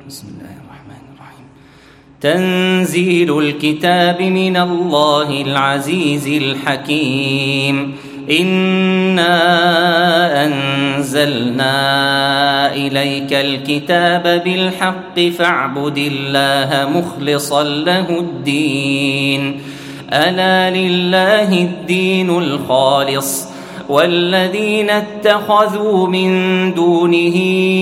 بسم الله الرحمن الرحيم. تنزيل الكتاب من الله العزيز الحكيم. إنا أنزلنا إليك الكتاب بالحق فاعبد الله مخلصا له الدين. ألا لله الدين الخالص والذين اتخذوا من دونه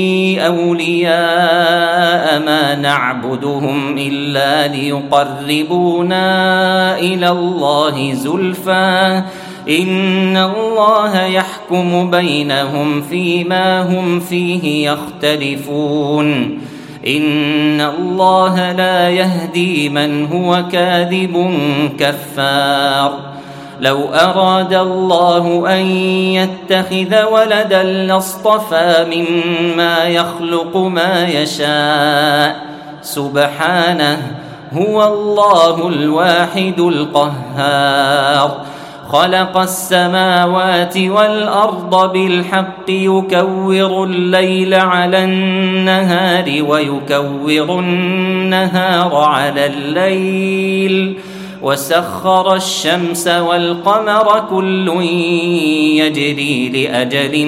أولياء ما نعبدهم إلا ليقربونا إلى الله زلفى إن الله يحكم بينهم فيما هم فيه يختلفون. إن الله لا يهدي من هو كاذب كفار. لو أراد الله أن يتخذ ولدا لاصطفى مما يخلق ما يشاء سبحانه هو الله الواحد القهار. خلق السماوات والأرض بالحق يكور الليل على النهار ويكور النهار على الليل وسخر الشمس والقمر كل يجري لأجل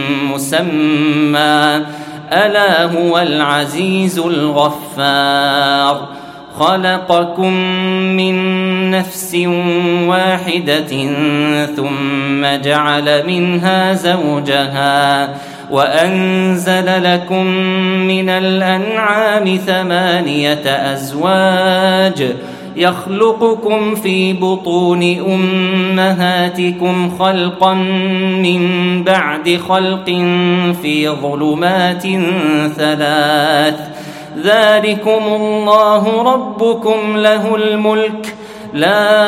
مسمى ألا هو العزيز الغفار. خلقكم من نفس واحدة ثم جعل منها زوجها وأنزل لكم من الأنعام 8 أزواج يخلقكم في بطون أمهاتكم خلقا من بعد خلق في ظلمات 3 ذلكم الله ربكم له الملك لا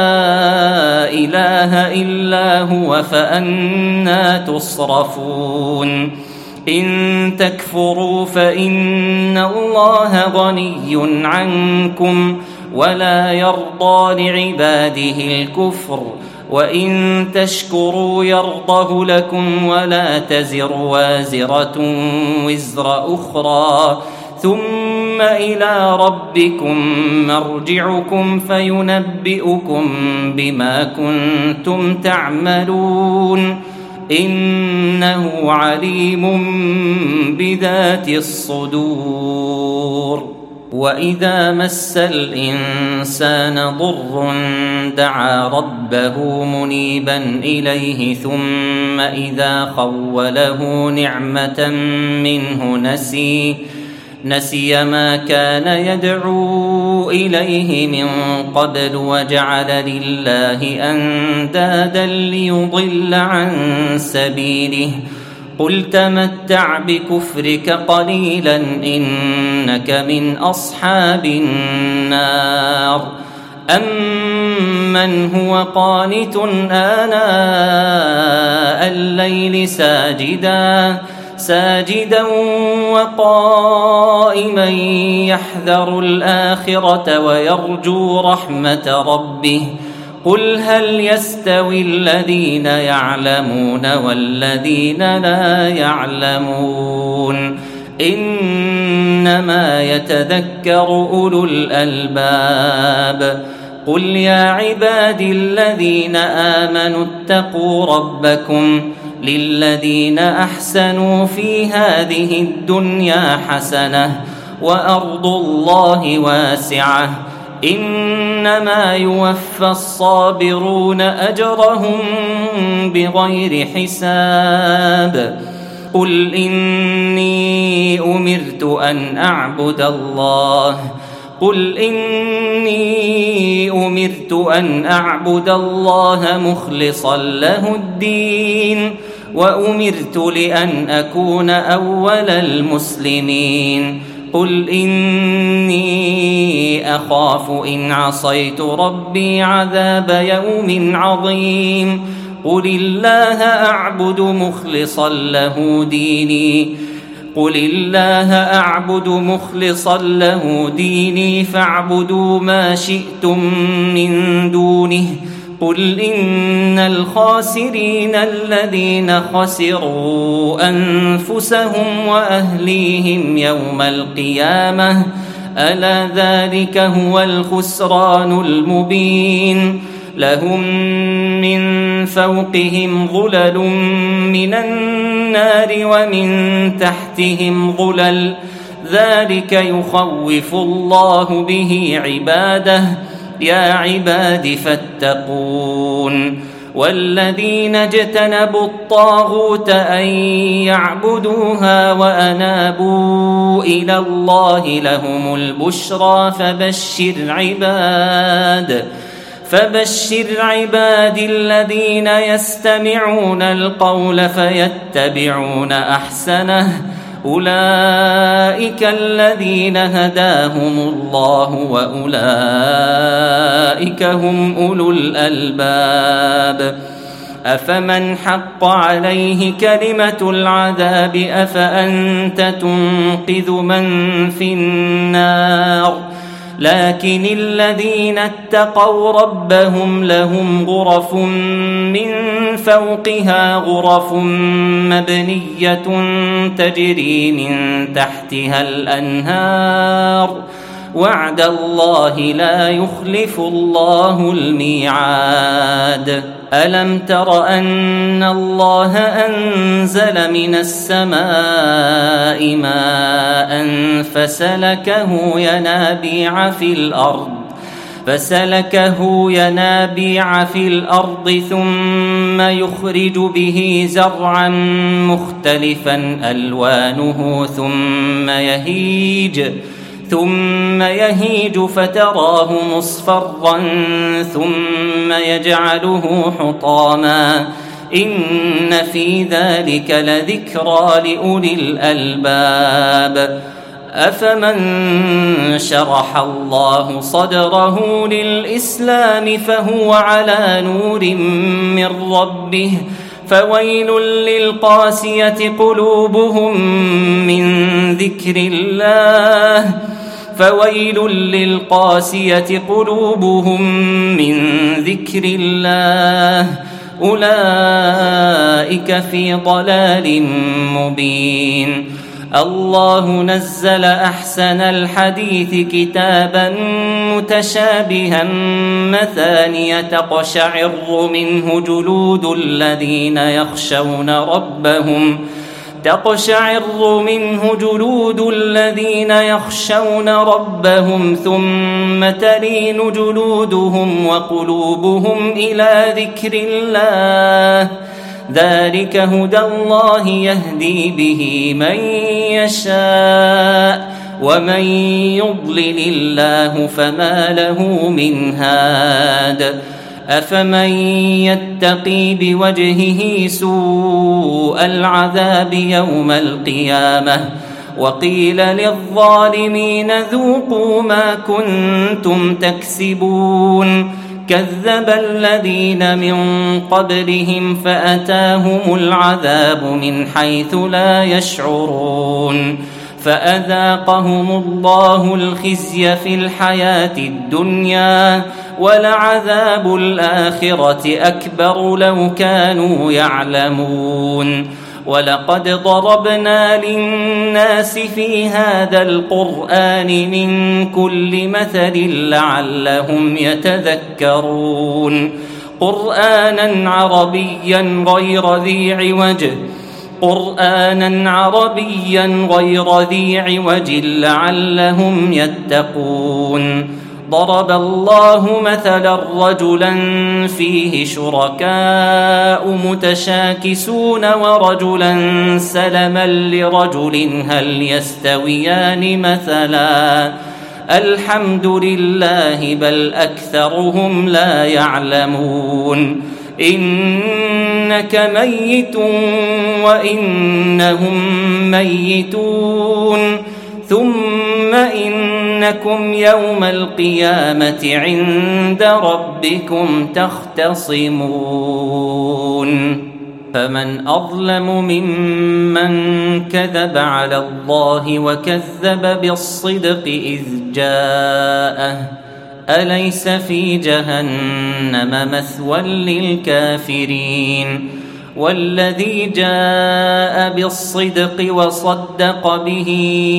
إله إلا هو فأنى تصرفون. إن تكفروا فإن الله غني عنكم ولا يرضى لعباده الكفر وإن تشكروا يرضه لكم ولا تزر وازرة وزر أخرى ثم إلى ربكم مرجعكم فينبئكم بما كنتم تعملون إنه عليم بذات الصدور. وإذا مس الإنسان ضر دعا ربه منيبا إليه ثم إذا خوله نعمة منه نسي ما كان يدعو إليه من قبل وجعل لله أندادا ليضل عن سبيله. قل تمتع بكفرك قليلا إنك من أصحاب النار. أمن هو قانت آناء الليل ساجدا وقائما يحذر الآخرة ويرجو رحمة ربه قل هل يستوي الذين يعلمون والذين لا يعلمون إنما يتذكر أولو الألباب. قل يا عبادي الذين آمنوا اتقوا ربكم للذين أحسنوا في هذه الدنيا حسنة وأرض الله واسعة إنما يوفى الصابرون أجرهم بغير حساب. قل إني أمرت أن أعبد الله مخلصا له الدين وأمرت لأن أكون أول المسلمين. قل إني أخاف إن عصيت ربي عذاب يوم عظيم. قل الله أعبد مخلصا له ديني فاعبدوا ما شئتم من دونه قل إن الخاسرين الذين خسروا أنفسهم وأهليهم يوم القيامة ألا ذلك هو الخسران المبين لهم من فوقهم ظلل من النار ومن تحتهم ظلل ذلك يخوف الله به عباده يا عباد فاتقون والذين اجتنبوا الطاغوت أن يعبدوها وأنابوا إلى الله لهم البشرى فبشر عباد الذين يستمعون القول فيتبعون أحسنه أولئك الذين هداهم الله وأولئك هم أولو الألباب أفمن حق عليه كلمة العذاب أفأنت تنقذ من في النار لكن الذين اتقوا ربهم لهم غرف من فوقها غرف مبنية تجري من تحتها الأنهار وعد الله لا يخلف الله الميعاد ألم تر أن الله أنزل من السماء ماء فسلكه ينابيع في الأرض ثم يخرج به زرعا مختلفا ألوانه ثم يهيج فتراه مصفرا ثم يجعله حطاما إن في ذلك لذكرى لأولي الألباب أفمن شرح الله صدره للإسلام فهو على نور من ربه فويل للقاسية قلوبهم من ذكر الله أولئك في ضلال مبين الله نزل أحسن الحديث كتابا متشابها مثانية تقشعر منه جلود الذين يخشون ربهم ثم تلين جلودهم وقلوبهم إلى ذكر الله ذلك هدى الله يهدي به من يشاء ومن يضلل الله فما له من هاد أفمن يتقي بوجهه سوء العذاب يوم القيامة وقيل للظالمين ذوقوا ما كنتم تكسبون كذب الذين من قبلهم فأتاهم العذاب من حيث لا يشعرون فأذاقهم الله الخزي في الحياة الدنيا ولعذاب الآخرة أكبر لو كانوا يعلمون ولقد ضربنا للناس في هذا القرآن من كل مثل لعلهم يتذكرون قرآنا عربيا غير ذي عوج لعلهم يتقون ضرب الله مثلا رجلا فيه شركاء متشاكسون ورجلا سلما لرجل هل يستويان مثلا الحمد لله بل أكثرهم لا يعلمون إنك ميت وإنهم ميتون ثم إنكم يوم القيامة عند ربكم تختصمون فمن أظلم ممن كذب على الله وكذب بالصدق إذ جاءه أليس في جهنم مثوى للكافرين والذي جاء بالصدق وصدق به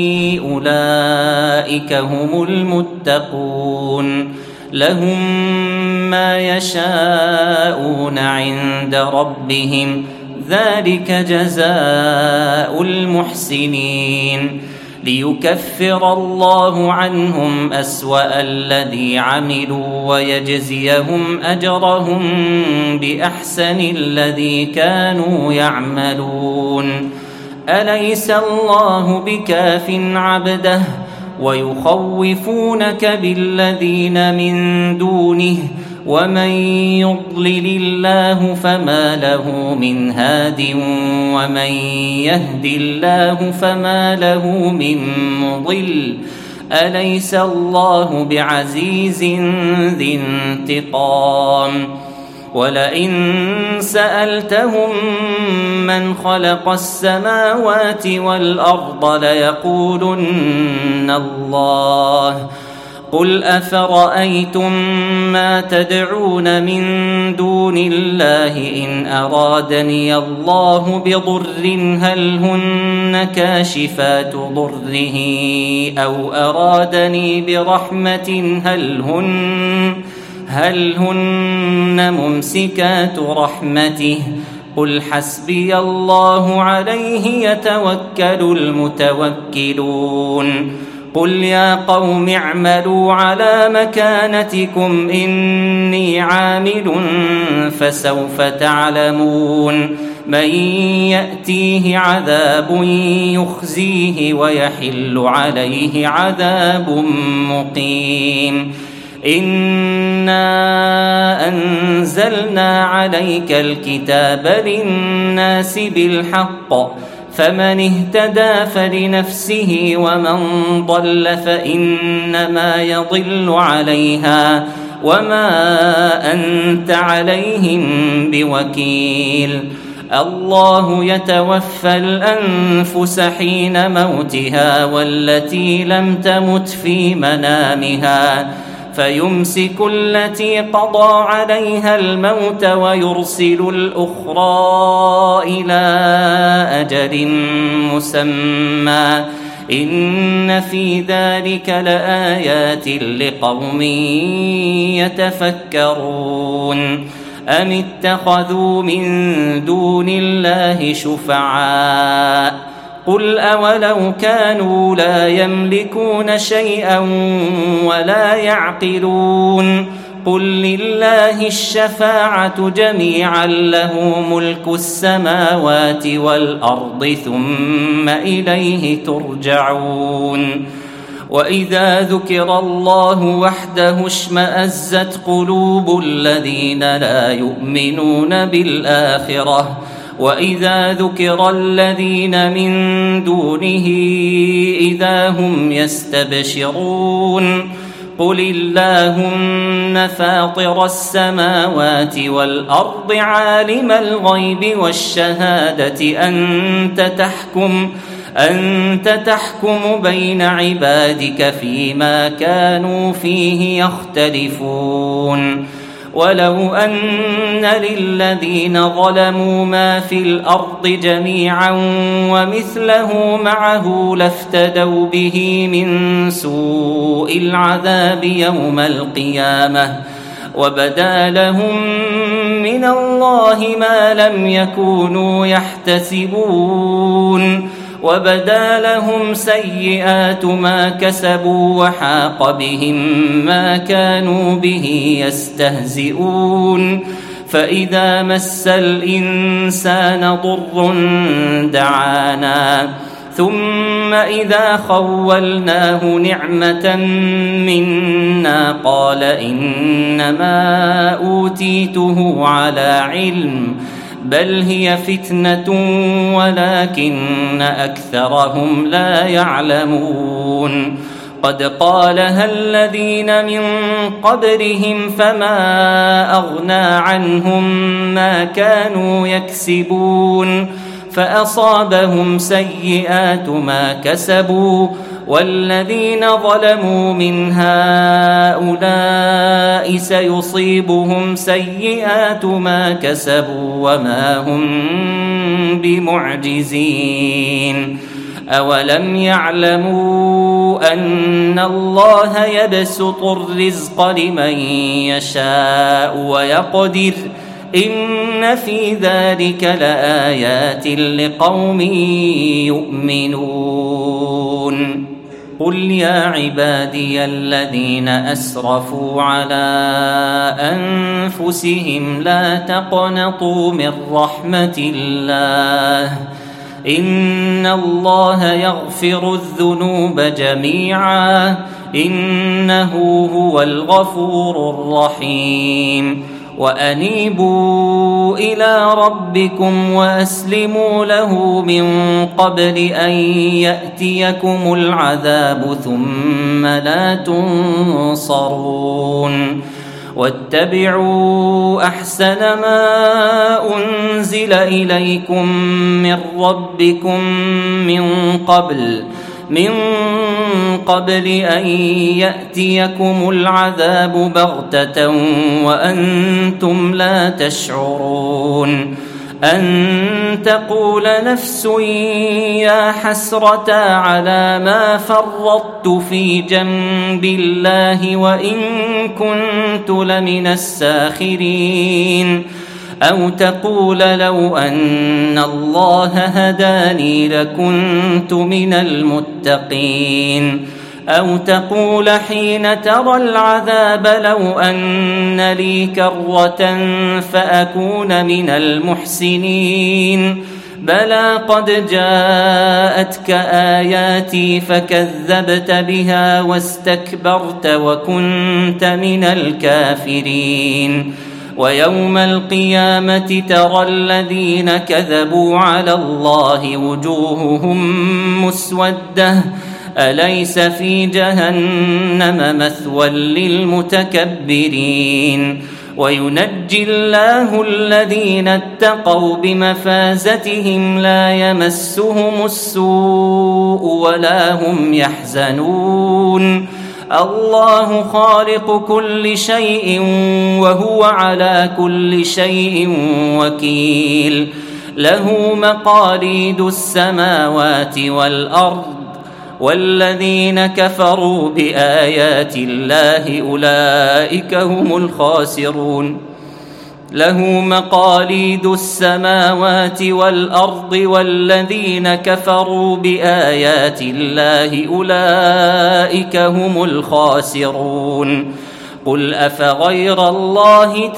أولئك هم المتقون لهم ما يشاءون عند ربهم ذلك جزاء المحسنين ليكفر الله عنهم أسوأ الذي عملوا ويجزيهم أجرهم بأحسن الذي كانوا يعملون أليس الله بكاف عبده ويخوفونك بالذين من دونه ومن يضلل الله فما له من هاد ومن يهد الله فما له من مضل أليس الله بعزيز ذي انتقام ولئن سألتهم من خلق السماوات والأرض ليقولن الله قل أفرأيتم ما تدعون من دون الله إن أرادني الله بضر هل هن كاشفات ضره أو أرادني برحمة هل هن ممسكات رحمته قل حسبي الله عليه يتوكل المتوكلون قل يا قوم اعملوا على مكانتكم إني عامل فسوف تعلمون من يأتيه عذاب يخزيه ويحل عليه عذاب مقيم إنا أنزلنا عليك الكتاب للناس بالحق فمن اهتدى فلنفسه ومن ضل فإنما يضل عليها وما أنت عليهم بوكيل الله يتوفى الأنفس حين موتها والتي لم تمت في منامها فيمسك التي قضى عليها الموت ويرسل الأخرى إلى أجل مسمى إن في ذلك لآيات لقوم يتفكرون أم اتخذوا من دون الله شفعاء قل أولو كانوا لا يملكون شيئا ولا يعقلون قل لله الشفاعة جميعا له ملك السماوات والأرض ثم إليه ترجعون وإذا ذكر الله وحده اشمأزت قلوب الذين لا يؤمنون بالآخرة وإذا ذكر الذين من دونه إذا هم يستبشرون قل اللهم فاطر السماوات والأرض عالم الغيب والشهادة أنت تحكم بين عبادك فيما كانوا فيه يختلفون ولو أن للذين ظلموا ما في الأرض جميعا ومثله معه لافتدوا به من سوء العذاب يوم القيامة وبدا لهم من الله ما لم يكونوا يحتسبون وبدا لهم سيئات ما كسبوا وحاق بهم ما كانوا به يستهزئون فإذا مس الإنسان ضر دعانا ثم إذا خولناه نعمة منا قال إنما أوتيته على علم بل هي فتنة ولكن أكثرهم لا يعلمون قد قالها الذين من قبلهم فما أغنى عنهم ما كانوا يكسبون فأصابهم سيئات ما كسبوا والذين ظلموا من هؤلاء سيصيبهم سيئات ما كسبوا وما هم بمعجزين أولم يعلموا أن الله يبسط الرزق لمن يشاء ويقدر إن في ذلك لآيات لقوم يؤمنون قل يا عبادي الذين أسرفوا على أنفسهم لا تقنطوا من رحمة الله إن الله يغفر الذنوب جميعا إنه هو الغفور الرحيم وأنيبوا إلى ربكم وأسلموا له من قبل أن يأتيكم العذاب ثم لا تنصرون واتبعوا أحسن ما أنزل إليكم من ربكم من قبل أن يأتيكم العذاب بغتة وأنتم لا تشعرون أن تقول نفس يا حسرة على ما فرطت في جنب الله وإن كنت لمن الساخرين أو تقول لو أن الله هداني لكنت من المتقين أو تقول حين ترى العذاب لو أن لي كرة فأكون من المحسنين بلى قد جاءتك آياتي فكذبت بها واستكبرت وكنت من الكافرين ويوم القيامة ترى الذين كذبوا على الله وجوههم مسودة أليس في جهنم مثوى للمتكبرين وينجي الله الذين اتقوا بمفازتهم لا يمسهم السوء ولا هم يحزنون الله خالق كل شيء وهو على كل شيء وكيل له مقاليد السماوات والأرض والذين كفروا بآيات الله أولئك هم الخاسرون له مقاليد السماوات والأرض والذين كفروا بآيات الله أولئك هم الخاسرون قل أفغير الله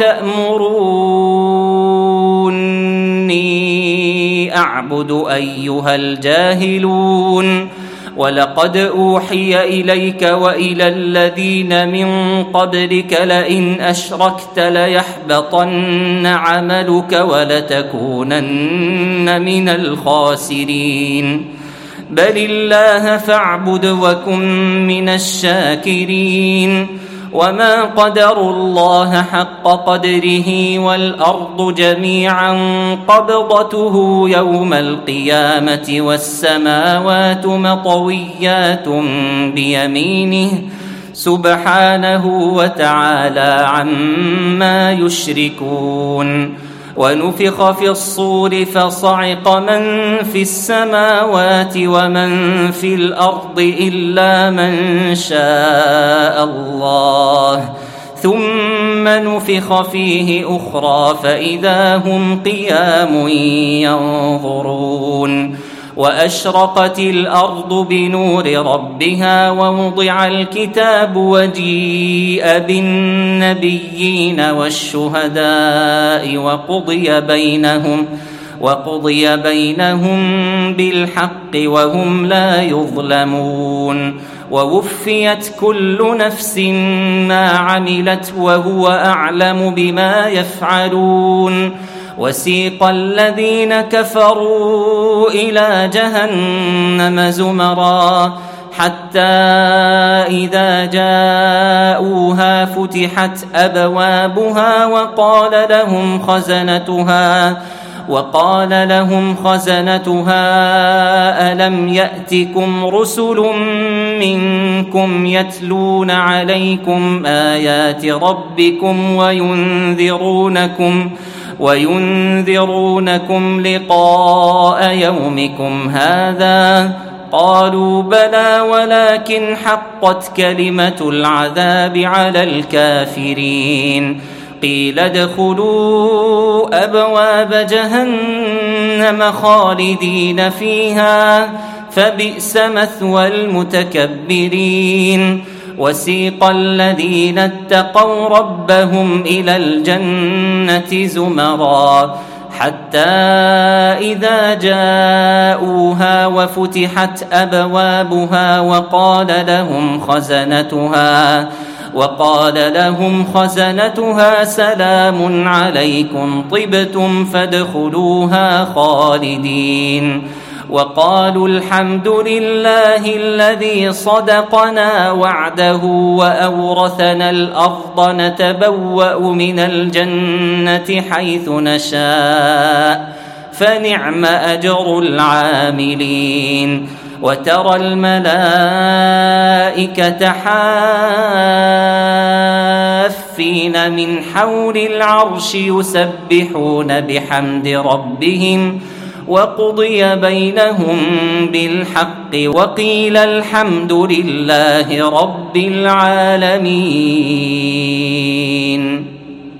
تأمروني أعبد أيها الجاهلون ولقد أوحي إليك وإلى الذين من قبلك لئن أشركت ليحبطن عملك ولتكونن من الخاسرين بل الله فاعبد وكن من الشاكرين وما قدروا الله حق قدره والأرض جميعا قبضته يوم القيامة والسماوات مطويات بيمينه سبحانه وتعالى عما يشركون ونفخ في الصور فصعق من في السماوات ومن في الأرض إلا من شاء الله ثم نفخ فيه أخرى فإذا هم قيام ينظرون وأشرقت الأرض بنور ربها ووضع الكتاب وجيء بالنبيين والشهداء وقضي بينهم بالحق وهم لا يظلمون ووفيت كل نفس ما عملت وهو أعلم بما يفعلون وسيق الذين كفروا إلى جهنم زمرا حتى إذا جاءوها فتحت أبوابها وقال لهم خزنتها ألم يأتكم رسل منكم يتلون عليكم آيات ربكم وينذرونكم لقاء يومكم هذا؟ قالوا بلى ولكن حقت كلمة العذاب على الكافرين. قيل ادخلوا أبواب جهنم خالدين فيها فبئس مثوى المتكبرين. وسيق الذين اتقوا ربهم إلى الجنة زمرا حتى إذا جاءوها وفتحت أبوابها وقال لهم خزنتها سلام عليكم طبتم فادخلوها خالدين. وقالوا الحمد لله الذي صدقنا وعده وأورثنا الأرض نتبوأ من الجنة حيث نشاء فنعم أجر العاملين. وترى الملائكة حافين من حول العرش يسبحون بحمد ربهم وقضي بينهم بالحق وقيل الحمد لله رب العالمين.